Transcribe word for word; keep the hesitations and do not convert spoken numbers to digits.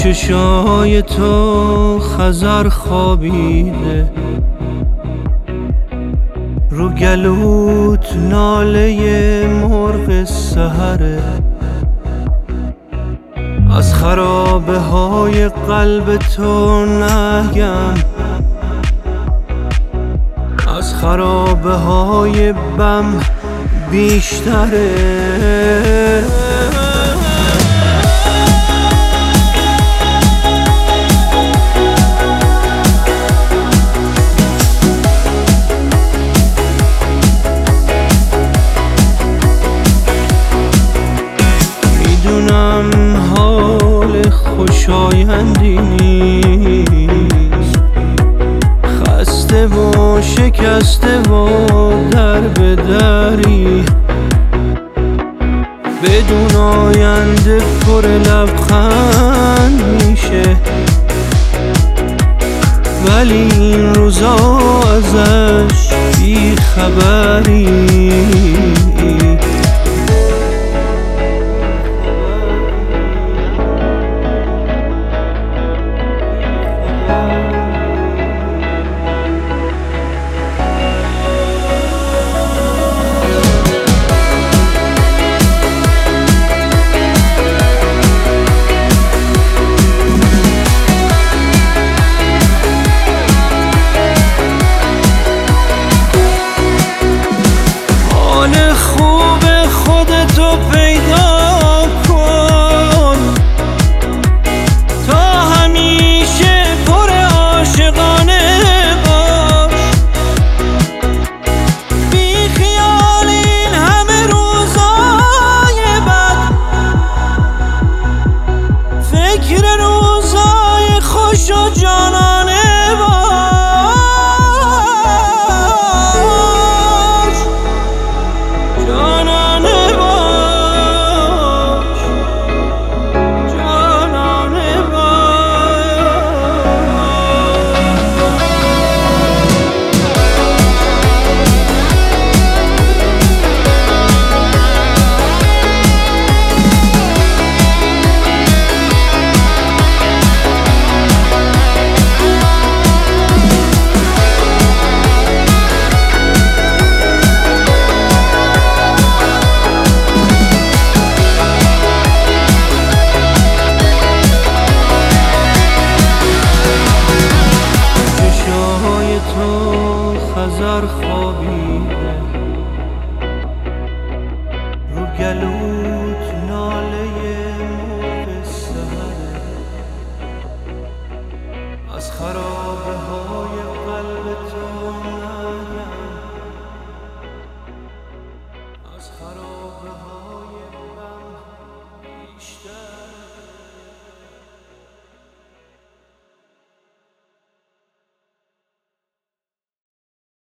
چشای تو خضر خوابیده، رو گلوت ناله مرغ سحره، از خرابه های قلب تو نگم، از خرابه های بم بیشتره. میدونم حال خوشایندی نیست، خسته و شکسته و در به دری، بدون آینده پر لبخند میشه، ولی این روزا ازش بی خبری. فکر روزای خوش و جانانه باش، جانانه باش، جانانه خضر خوابیده، رو گلوت ناله مرغ سحره، از خراب